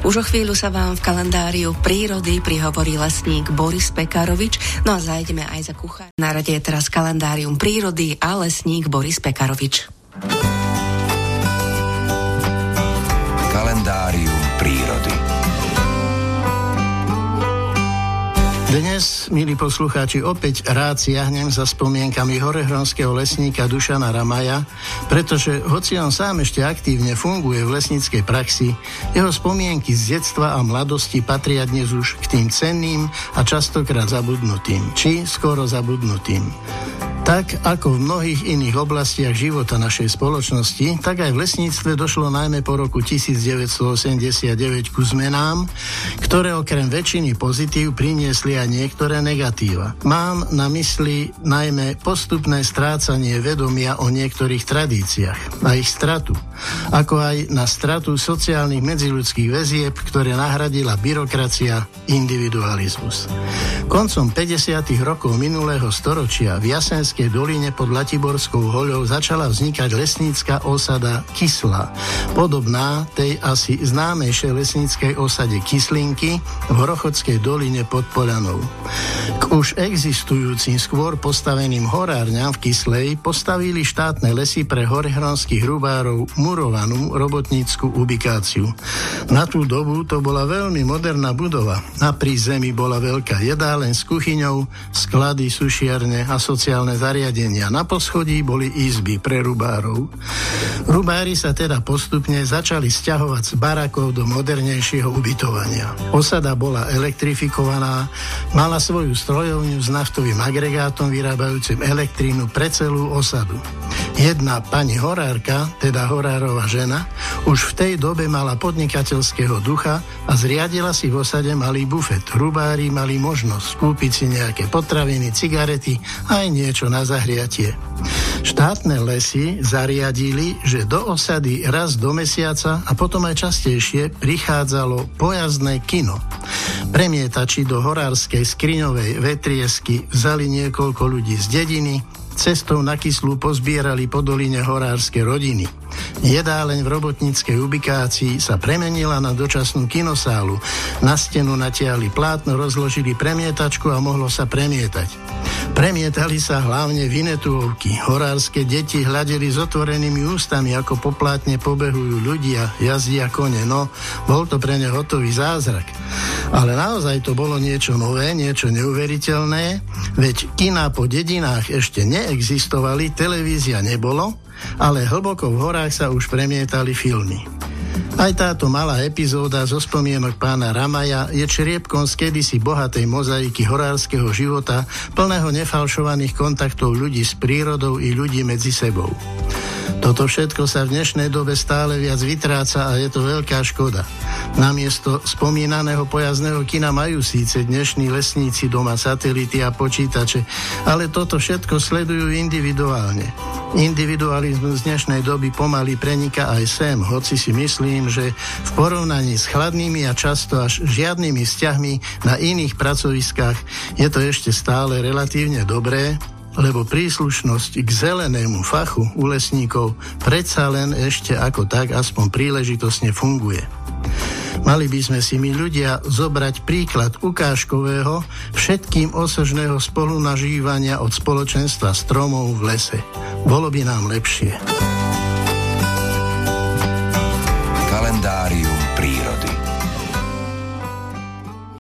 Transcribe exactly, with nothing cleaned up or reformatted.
Už o chvíľu sa vám v kalendáriu prírody prihovorí lesník Boris Pekarovič, no a zajdeme aj za kuchár. Na rade je teraz kalendárium prírody a lesník Boris Pekarovič. Kalendárium prírody. Dnes, milí poslucháči, opäť rád siahnem za spomienkami horehronského lesníka Dušana Ramaja, pretože hoci on sám ešte aktívne funguje v lesníckej praxi, jeho spomienky z detstva a mladosti patria dnes už k tým cenným a častokrát zabudnutým, či skoro zabudnutým. Tak ako v mnohých iných oblastiach života našej spoločnosti, tak aj v lesníctve došlo najmä po roku devätnásťstoosemdesiatdeväť ku zmenám, ktoré okrem väčšiny pozitív priniesli aj niektoré negatíva. Mám na mysli najmä postupné strácanie vedomia o niektorých tradíciách a ich stratu, ako aj na stratu sociálnych medziľudských väzieb, ktoré nahradila byrokracia, individualizmus. Koncom päťdesiatych rokov minulého storočia v Jasenskej doline pod Latiborskou hoľou začala vznikať lesnícka osada Kyslá, podobná tej asi známejšej lesníckej osade Kyslinky v Hrochodskej doline pod Poľanou. K už existujúcim skôr postaveným horárňam v Kyslej postavili štátne lesy pre horehronských rubárov murovanú robotnícku ubikáciu. Na tú dobu to bola veľmi moderná budova. Na prízemí bola veľká jedáleň s kuchyňou, sklady, sušiarne a sociálne zariadenia. Na poschodí boli izby pre rubárov. Rubári sa teda postupne začali sťahovať z barakov do modernejšieho ubytovania. Osada bola elektrifikovaná, mala svoju strojovňu s naftovým agregátom vyrábajúcim elektrínu pre celú osadu. Jedna pani horárka, teda horárova žena, už v tej dobe mala podnikateľského ducha a zriadila si v osade malý bufet. Rubári mali možnosť kúpiť si nejaké potraviny, cigarety a aj niečo na zahriatie. Štátne lesy zariadili, že do osady raz do mesiaca a potom aj častejšie prichádzalo pojazdné kino. Premietači do horárskej skriňovej vetriesky vzali niekoľko ľudí z dediny, cestou na Kyslú pozbierali po doline horárske rodiny. Jedáleň v robotníckej ubikácii sa premenila na dočasnú kinosálu. Na stenu natiahli plátno, rozložili premietačku a mohlo sa premietať. Premietali sa hlavne vinetúovky. Horárske deti hľadeli s otvorenými ústami, ako po plátne pobehujú ľudia, jazdia kone. No, bol to pre ne hotový zázrak. Ale naozaj to bolo niečo nové, niečo neuveriteľné, veď kiná po dedinách ešte neexistovali, televízia nebolo, ale hlboko v horách sa už premietali filmy. Aj táto malá epizóda zo spomienok pána Ramaja je čriepkom z kedysi bohatej mozaiky horárskeho života, plného nefalšovaných kontaktov ľudí s prírodou i ľudí medzi sebou. Toto všetko sa v dnešnej dobe stále viac vytráca a je to veľká škoda. Namiesto spomínaného pojazdného kina majú síce dnešní lesníci doma satelity a počítače, ale toto všetko sledujú individuálne. Individualizmus dnešnej doby pomaly preniká aj sem, hoci si myslím, že v porovnaní s chladnými a často až žiadnymi vzťahmi na iných pracoviskách je to ešte stále relatívne dobré, lebo príslušnosť k zelenému fachu u lesníkov predsa len ešte ako tak aspoň príležitosne funguje. Mali by sme si my ľudia zobrať príklad ukážkového, všetkým osožného spolunažívania od spoločenstva stromov v lese. Bolo by nám lepšie. Kalendárium prírody.